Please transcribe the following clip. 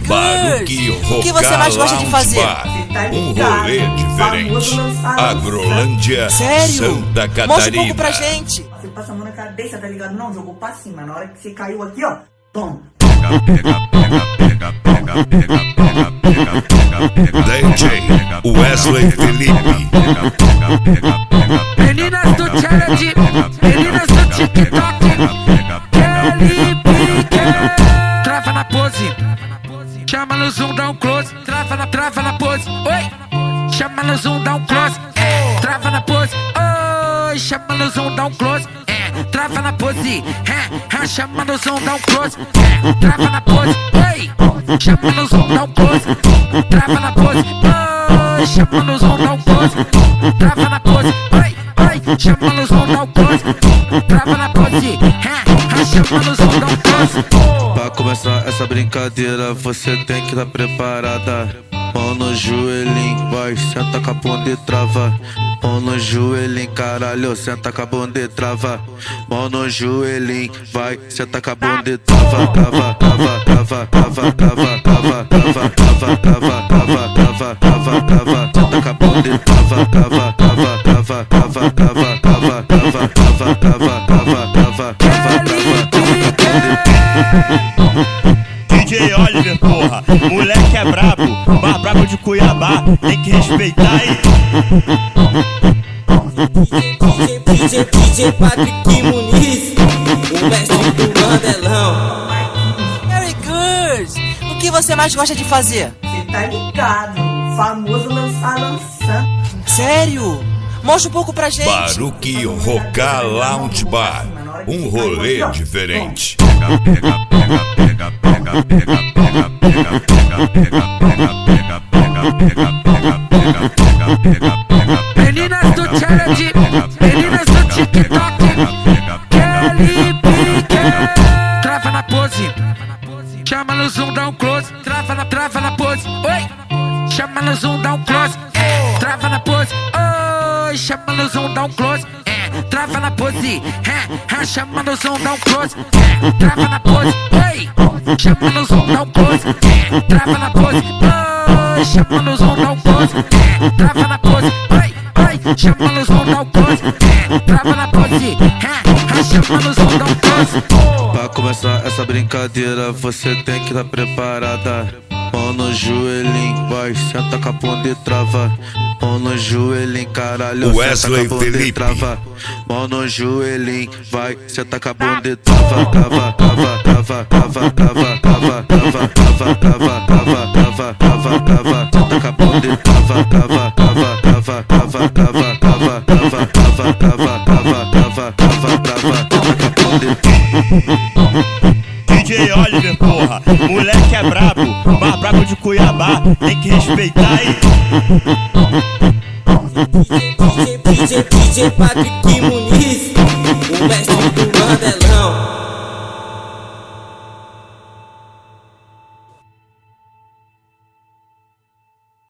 Baruque O que você mais gosta de fazer? Um rolê diferente. Agrolândia, Sério? Santa Catarina. Mostra um pouco pra gente. Você passa a mão na cabeça, tá ligado? Não, jogou pra cima. Na hora que você caiu aqui, ó, toma. DJ Wesley Felipe. Meninas do challenge, meninas do TikTok, Kelly Pique. Trava na pose, chama no zoom, dá um close. Trava na pose, oi. Chama no zoom, dá um close. Trava na pose, oi. Chama no zoom, dá um close. Trava na pose, chama no zoom, dá um close. Trava na pose, oi. Chama no zoom, dá um close. Trava na pose, oi. Chama no zoom, dá um close. Trava na pose, oi. Chama no zoom, dá um close. Trava na pose, chama no zoom, dá um close. Pra começar essa brincadeira, você tem que estar preparada. Mão no joelhinho, vai, senta com a bunda e trava. Mão no joelhinho, caralho, senta com a bunda e trava. Mão no joelhinho, vai, senta com a bunda e trava. Trava, trava, trava, trava, trava, trava, trava, trava, trava, trava, trava, trava, trava. Senta com a bunda e trava, trava, trava, trava, trava, trava, trava, trava, trava, trava, trava, trava, trava. DJ Oliver, porra, moleque é brabo, brabo de Cuiabá, tem que respeitar aí. DJ Patrick Muniz, o mestre do Mandelão. Very good! O que você mais gosta de fazer? Você tá ligado? Famoso lançando. Sério? Mostra um pouco pra gente. Baruque Roca Lounge Bar. Um rolê diferente. Meninas do challenge, meninas do TikTok, Kelly Pique. Trava na pose, chama no zoom, dá um close. Trava na pose, oi. Chama no zoom, dá um close. Trava na pose, oi. Chama no zoom, dá um close. Trava na pose, chama no zoom, dá um close. Trava na pose, oi. Chama no zoom, dá um close. Trava na pose, oi. Chama no zoom, dá um close. Trava na pose, oi. Chama no zoom, dá um close. Trava na pose, chama no zoom, dá um close. Pra começar essa brincadeira, você tem que estar preparada. Mão no joelhinho, vai, senta com a bunda e trava. Mão no joelhinho, caralho, Wesley senta com a bunda e Felipe. trava. Mão no joelhinho, vai, senta com a bunda e trava. Trava, trava, trava, trava, trava, trava, trava, trava, trava, trava, trava, trava, trava. Senta com a bunda e trava, trava, trava, trava, trava, trava, trava, trava, trava, trava, trava, trava, trava, trava. Senta com a bunda e DJ Oliver, porra, moleque é brabo, brabo de Cuiabá, tem que respeitar aí. DJ Patrick Muniz, o mestre do